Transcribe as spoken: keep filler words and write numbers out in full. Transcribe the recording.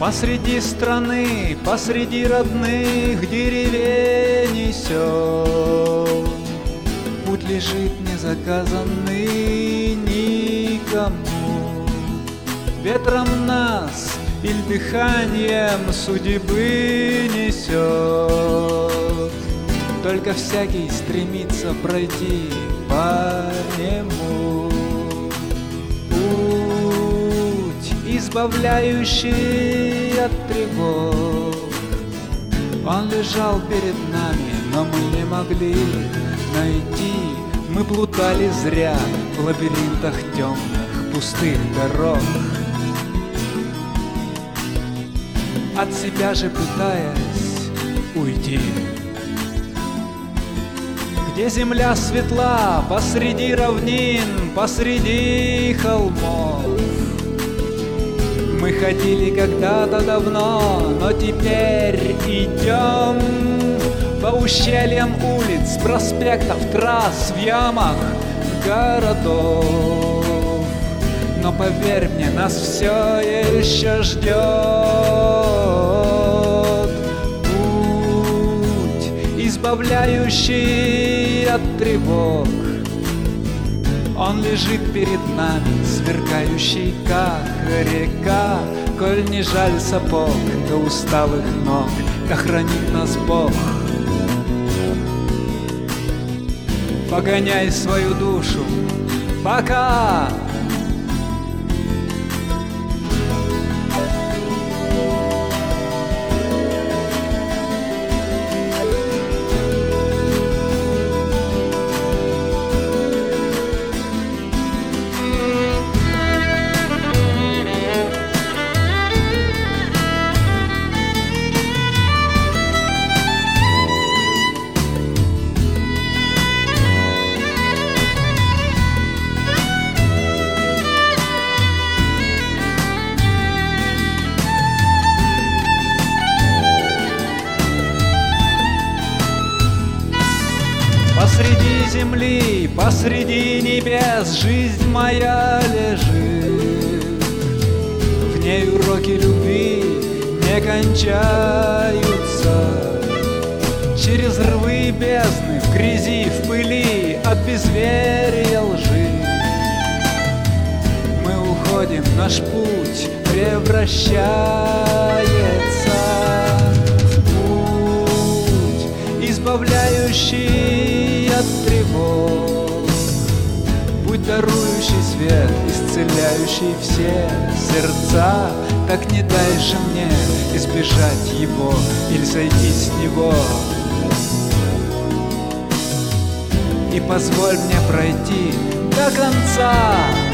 Посреди страны, посреди родных деревень и сел, путь лежит незаказанный никому. Ветром нас или дыханием судьбы несет, только всякий стремится пройти по нему. Путь, избавляющий от тревог, он лежал перед нами, но мы не могли найти. Мы плутали зря в лабиринтах темных, пустых дорог, от себя же пытаясь уйти. Где земля светла, посреди равнин, посреди холмов. Мы ходили когда-то давно, но теперь идем по ущельям улиц, проспектов, трасс, в ямах городов. Но поверь мне, нас все еще ждет путь, избавляющий от тревог. Он лежит перед нами, сверкающий, как река. Коль не жаль сапог до усталых ног, да хранит нас Бог. Погоняй свою душу, пока! Посреди земли, посреди небес жизнь моя лежит. В ней уроки любви не кончаются. Через рвы и бездны, в грязи, в пыли, от безверия лжи мы уходим, наш путь превращается в путь, избавляющий от тревог, путь, дарующий свет, исцеляющий все сердца. Так не дай же мне избежать его или сойти с него, и позволь мне пройти до конца.